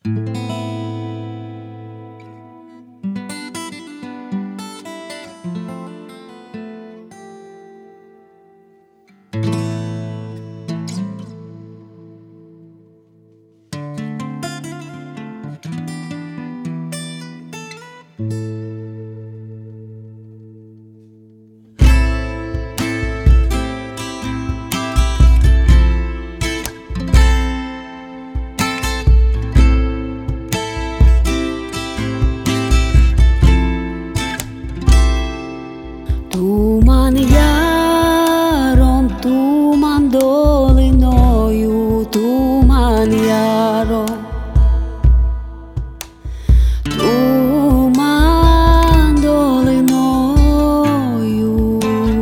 Туман яром, туман долиною, туман яром, туман долиною.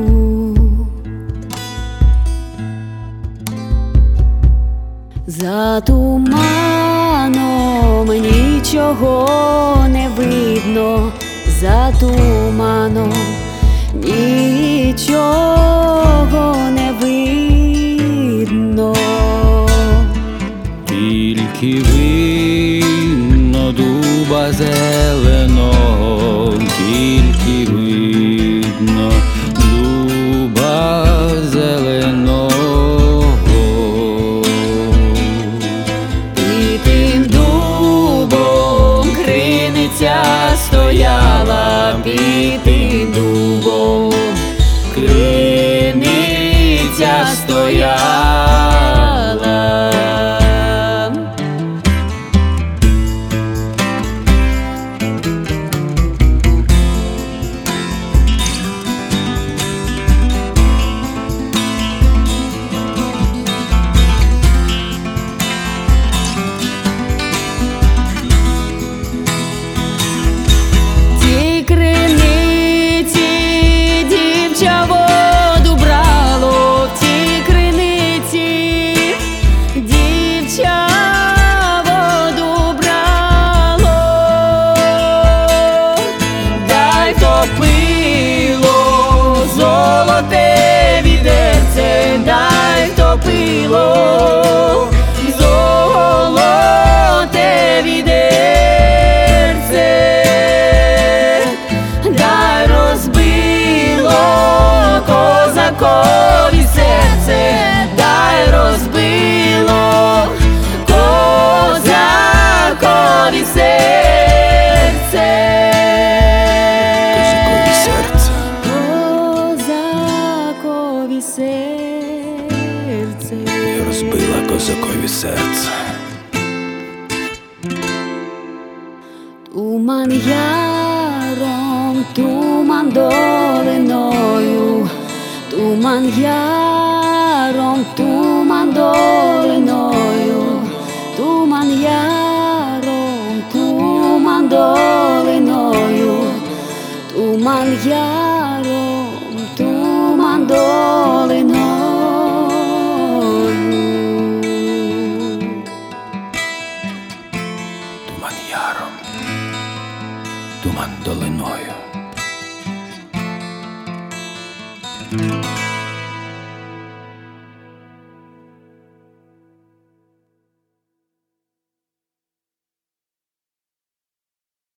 За туманом нічого не видно, за туманом нічого не видно. Тільки видно дуба зеленого, тільки видно дуба зеленого. І тим дубом криниця стояла, під тим дубом криниця стояла. Тій криниці дівча воду брало, в тій криниці дівча воду брало. Дай то пило, золоте відерце, дай то пило, золоте відерце. Дай розбило козакові серце, дай розбило козакові серце. Козакові серце. Козакові серце. Я розбила козакові серце. Туман яром, туман долиною, туман яром, туман долиною, туман яром, туман долиною, туман яром.